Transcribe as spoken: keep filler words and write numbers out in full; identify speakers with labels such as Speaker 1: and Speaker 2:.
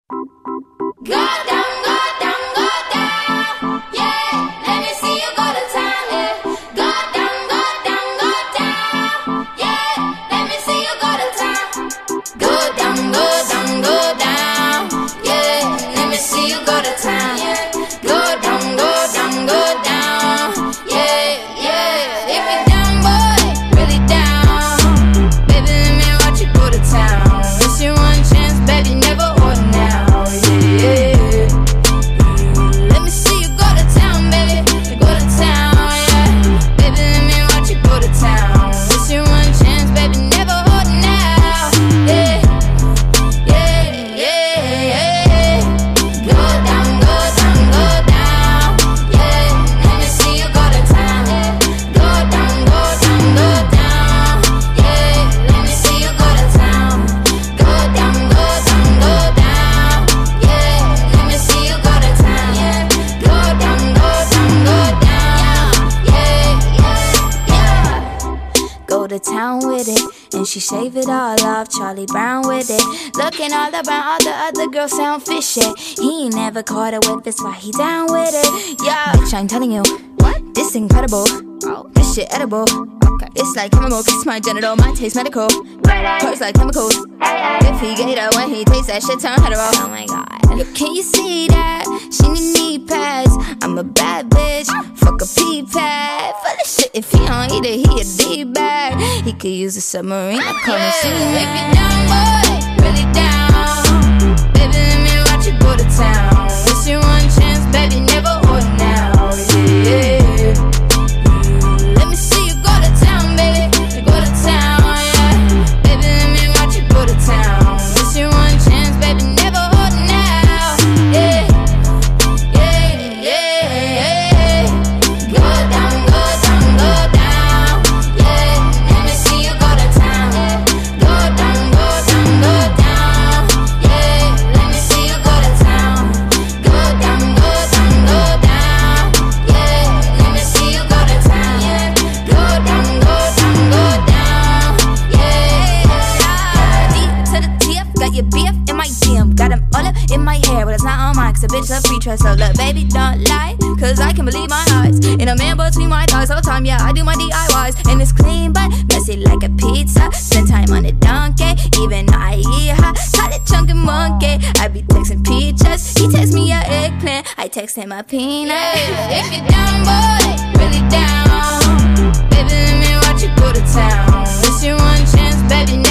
Speaker 1: Go down, go down, go down. Yeah, let me see you go to town. Yeah. Go down, go down, go down. Yeah, let me see you go to town. Go down, go down, go down. Yeah, let me see you go to town. Yeah. Go down, go down, go down. Yeah, yeah. If you're down, boy, really down, baby, let me watch you go to town. It's your one chance, baby, never or now. Yeah. Let me see you go to town, baby. Go to town, yeah. Baby, let me watch you go to town. It's your one chance, baby, never or now. Yeah, yeah, yeah, yeah. Go down, go down, go down. Yeah, let me see you go to town. Yeah. Go down, go down, go down. Yeah, let me see you go to town. Go down, go down, go down. Yeah, let me see you go to town. Yeah, go down, go down, go down. Yeah, yeah, yeah. Go to town with it, and she shave it all off. Charlie Brown with it, looking all around, all the other girls sound fishy. He ain't never caught a whip, that's why he down with it. Yeah, bitch, I'm telling you, what? This incredible. Oh, this shit edible. Okay, it's like chemical, kiss my genital, my taste medical. Hurts like chemicals. If he get it when he takes that shit, turn hetero. Oh my god. Yo, can you see that? She need knee pads. I'm a bad bitch. Fuck a pee pad. For the shit, if he don't eat it, he a D-bag. He could use a submarine. I come and see him. If you down, boy, really down, baby, let me watch you go to town. It's your one chance, baby, never or now. Yeah. Let me see you go to town, baby. Go to town, yeah. Baby, let me watch you go to town. It's your one chance, baby, never or now. Yeah, yeah, yeah, yeah. Go down, go down, go down. Yeah, let me see you go to town. Yeah. Go down, go down, go down. Yeah, let me see you go to town. Go down, go down, go down. Yeah, let me see you go to town. Yeah. Go down, go down, go down. Yeah. D to the T F, got your B F in my D M. Got him all up in my hair, but it's not on mine, cause a bitch love free trust. So look, baby, don't lie, cause I can believe my eyes. In a man between my thighs all the time, yeah, I do my D I Ys. And it's clean, but messy like a pizza. Spend time on a donkey, even though I eat her. Call it chunky monkey, I be texting peaches. He text me a eggplant, I text him a peanut. Yeah. If you're down, boy, really down, baby, let me watch you go to town. It's your one chance, baby.